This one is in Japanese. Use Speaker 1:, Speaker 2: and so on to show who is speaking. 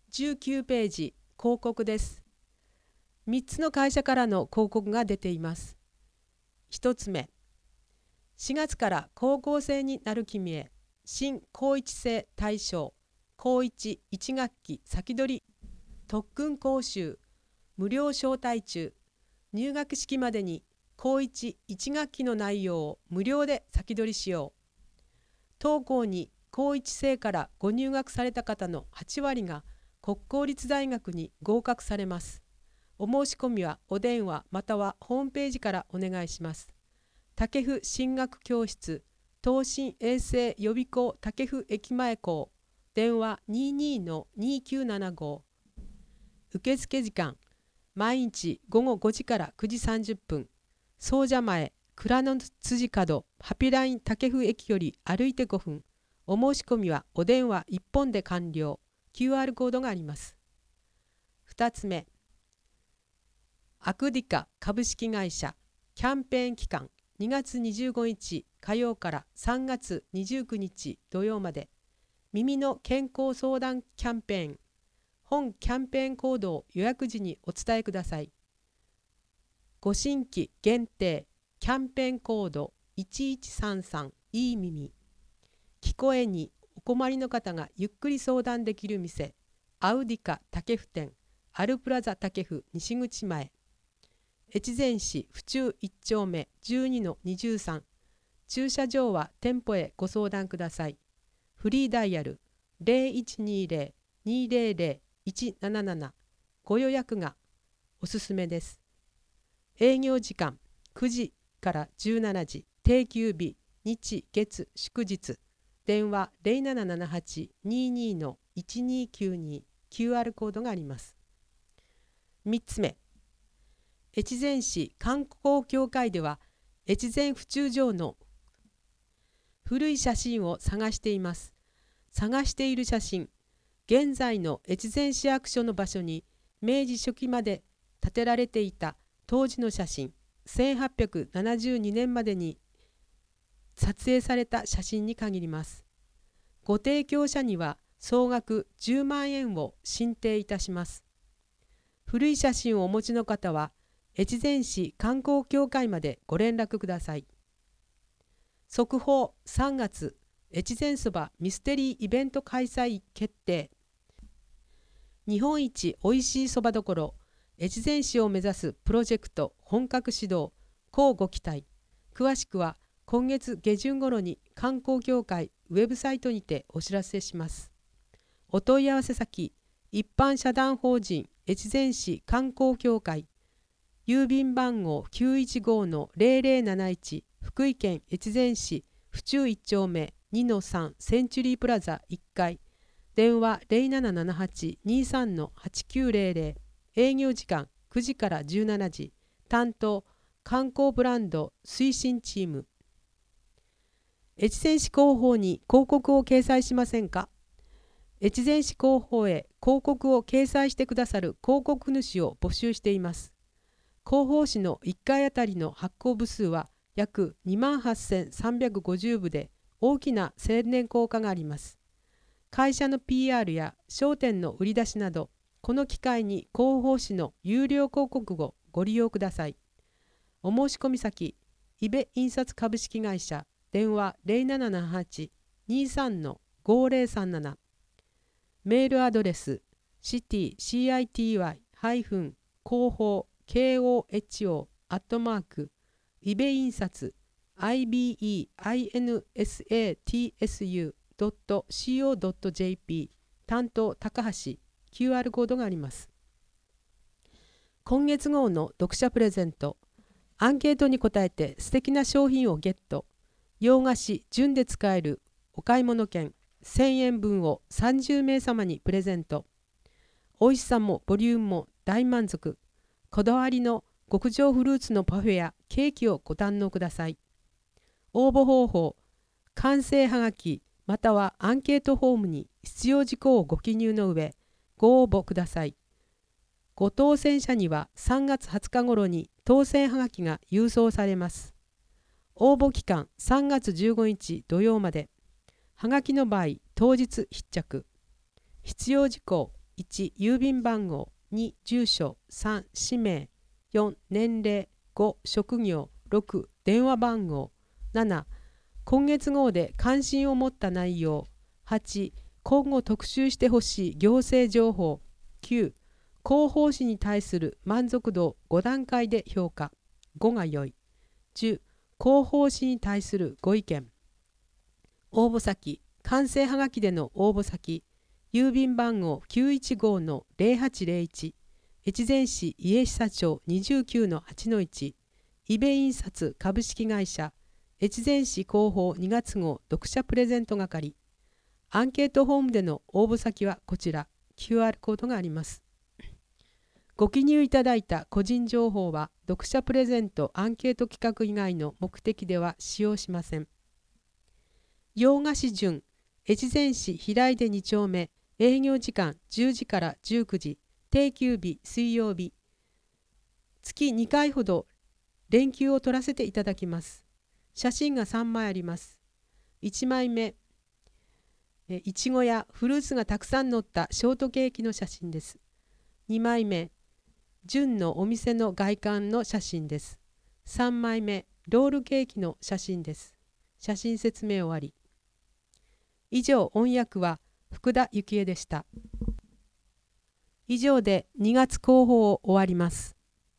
Speaker 1: 19ページ、広告です。3つの会社からの広告が出ています。1つ目、4月から高校生になる君へ、新高1生対象、高1、1学期先取り、特訓講習、無料招待中、入学式までに高1、1学期の内容を無料で先取りしよう。当校に高1生からご入学された方の8割が国公立大学に合格されます。お申し込みはお電話またはホームページからお願いします。武府進学教室、東進衛生予備校武府駅前校、電話22-2975。受付時間、毎日午後5時から9時30分。総社前、蔵の辻角、ハピライン武府駅より歩いて5分。お申し込みはお電話1本で完了。QR コードがあります。2つ目、アクディカ株式会社キャンペーン期間2月25日火曜から3月29日土曜まで耳の健康相談キャンペーン。本キャンペーンコードを予約時にお伝えください。ご新規限定キャンペーンコード1133いい耳。聞こえにお困りの方がゆっくり相談できる店、アウディカ武府店、アルプラザ武府西口前。越前市府中1丁目 12-23。駐車場は店舗へご相談ください。フリーダイヤル 0120-200-177。ご予約がおすすめです。営業時間9時から17時。定休日日月祝日。電話 0778-22-1292。QR コードがあります。3つ目、越前市観光協会では越前府中城の古い写真を探しています。探している写真、現在の越前市役所の場所に明治初期まで建てられていた当時の写真、1872年までに撮影された写真に限ります。ご提供者には総額10万円を進呈いたします。古い写真をお持ちの方は越前市観光協会までご連絡ください。速報3月、越前そばミステリーイベント開催決定。日本一おいしいそばどころ、越前市を目指すプロジェクト本格始動、乞うご期待。詳しくは今月下旬頃に観光協会ウェブサイトにてお知らせします。お問い合わせ先、一般社団法人越前市観光協会、郵便番号 915-0071 福井県越前市府中1丁目 2-3 センチュリープラザ1階。電話 0778-23-8900。営業時間9時から17時。担当観光ブランド推進チーム。越前市広報に広告を掲載しませんか？越前市広報へ広告を掲載してくださる広告主を募集しています。広報誌の1回あたりの発行部数は約28,350部で大きな宣伝効果があります。会社の PR や商店の売り出しなど、この機会に広報誌の有料広告をご利用ください。お申し込み先、イベ印刷株式会社、電話 0778-23-5037。メールアドレス、city-koho@ibeinsatsu.co.jp。 担当高橋。 QR コードがあります。今月号の読者プレゼント。アンケートに答えて素敵な商品をゲット。洋菓子純で使えるお買い物券1000円分を30名様にプレゼント。美味しさもボリュームも大満足。こだわりの極上フルーツのパフェやケーキをご堪能ください。応募方法、完成はがきまたはアンケートフォームに必要事項をご記入の上、ご応募ください。ご当選者には3月20日頃に当選はがきが郵送されます。応募期間3月15日土曜まで。はがきの場合、当日必着。必要事項、 1、郵便番号、2、住所、3、氏名、4、年齢、5、職業、6、電話番号、7、今月号で関心を持った内容、8、今後特集してほしい行政情報、9、広報誌に対する満足度5段階で評価、5が良い。10、広報誌に対するご意見。応募先、完成はがきでの応募先、郵便番号 915-0801、越前市家久町 29-8-1、伊部印刷株式会社、越前市広報2月号読者プレゼント係。アンケートフォームでの応募先はこちら、QR コードがあります。ご記入いただいた個人情報は読者プレゼントアンケート企画以外の目的では使用しません。洋菓子順、越前市平出2丁目、営業時間10時から19時、定休日水曜日。月2回ほど連休を取らせていただきます。写真が3枚あります。1枚目、いちごやフルーツがたくさん載ったショートケーキの写真です。2枚目、純のお店の外観の写真です。3枚目、ロールケーキの写真です。写真説明終わり。以上、音訳は福田幸恵でした。以上で2月広報を終わります。